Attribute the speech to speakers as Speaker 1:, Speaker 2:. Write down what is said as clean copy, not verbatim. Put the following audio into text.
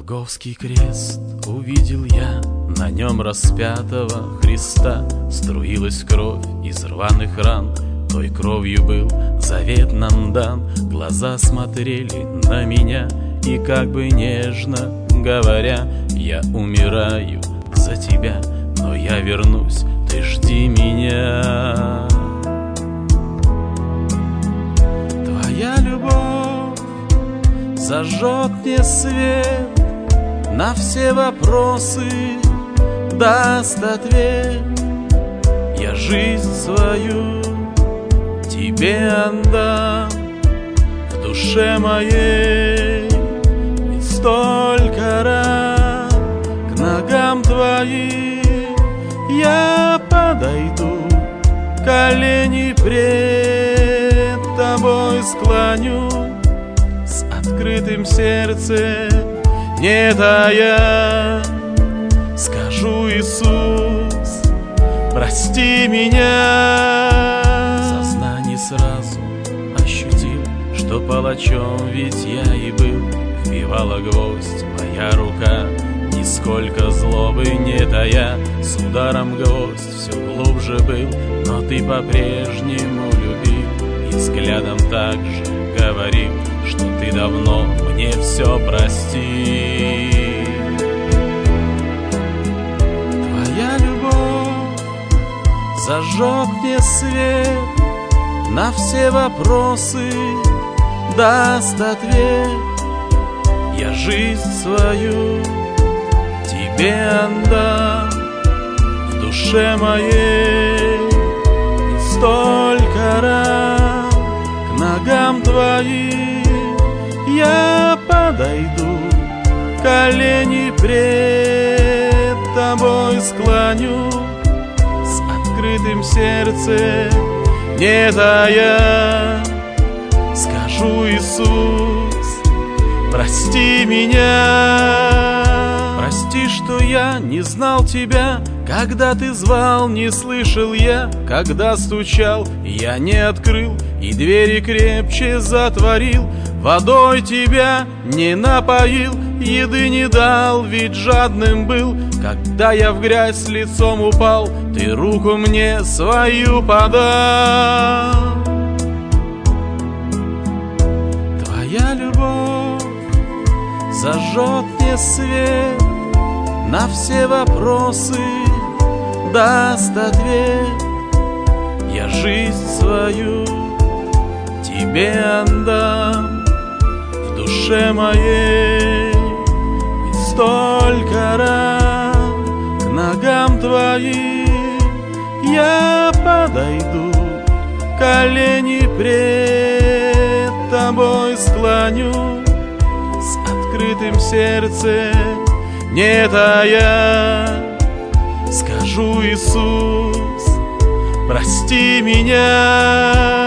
Speaker 1: Голгофский крест увидел я, на нем распятого Христа. Струилась кровь из рваных ран, той кровью был завет нам дан. Глаза смотрели на меня, и как бы нежно говоря: я умираю за тебя, но я вернусь, ты жди меня. Твоя любовь зажжет мне свет, на все вопросы даст ответ. Я жизнь свою тебе отдам, в душе моей ведь столько ран. К ногам твоим я подойду, колени пред тобой склоню, с открытым сердцем не тая скажу: Иисус, прости меня. Сознание сразу ощутил, что палачом ведь я и был. Вбивала гвоздь моя рука, нисколько злобы не тая. С ударом гвоздь все глубже был, но ты по-прежнему любил, и взглядом так же говорил, что ты давно мне все простил. Твоя любовь зажжет мне свет, на все вопросы даст ответ. Я жизнь свою тебе отдам, в душе моей ведь столько ран. К ногам твоим я подойду, колени пред тобой склоню, с открытым сердцем не тая скажу: Иисус, прости меня. Прости, что я не знал тебя, когда ты звал, не слышал я, когда стучал, я не открыл и двери крепче затворил. Водой тебя не напоил, еды не дал, ведь жадным был. Когда я в грязь лицом упал, ты руку мне свою подал. Твоя любовь зажжет мне свет, на все вопросы даст ответ. Я жизнь свою тебе отдам, в душе моей ведь столько ран. К ногам твоим я подойду, колени пред тобой склоню, с открытым сердцем не тая скажу: Иисус, прости меня.